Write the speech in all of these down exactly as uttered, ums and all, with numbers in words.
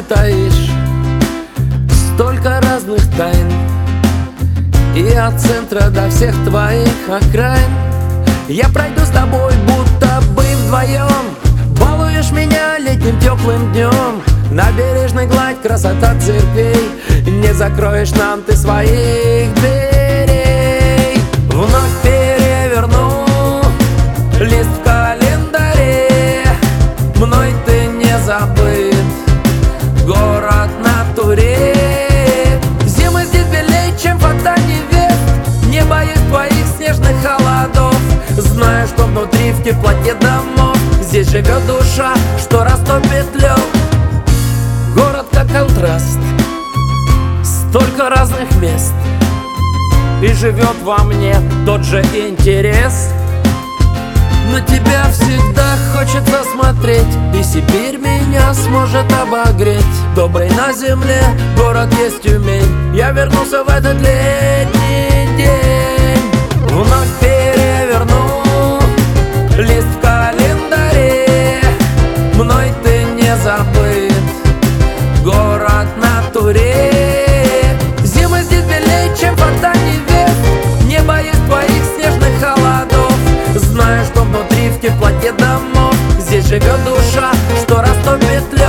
таишь столько разных тайн, и от центра до всех твоих окраин я пройду с тобой, будто бы вдвоем. Балуешь меня летним теплым днем, набережной гладь, красота церквей. Не закроешь нам ты своих дверей. Вновь переверну лист в календаре, мной ты не забыт, город на туре. Зимы здесь белее, чем фата невест, не боюсь твоих снежных холодов. Знаю, что внутри в теплоте домов здесь живет душа, что растопит лед. Город как контраст, столько разных мест, и живет во мне тот же интерес. На тебя всегда хочется смотреть, и Сибирь меня сможет обогреть. Добрый на земле город есть Тюмень, я вернулся в этот летний день. Вновь переверну лист в календаре, мной ты не забыт, город на туре. Зимы здесь белее, чем фата невест, не боюсь твоих снежных холодов. Знаю, что внутри в теплоте домов здесь живет душа, что растопит лед.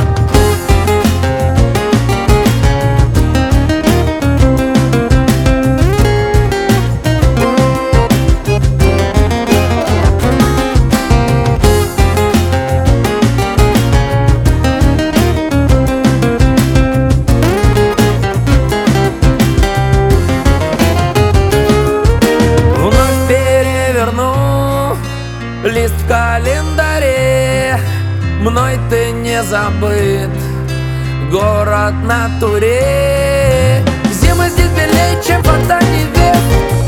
Лист в календаре, мной ты не забыт, город на туре. Зимы здесь белее, чем фата невест,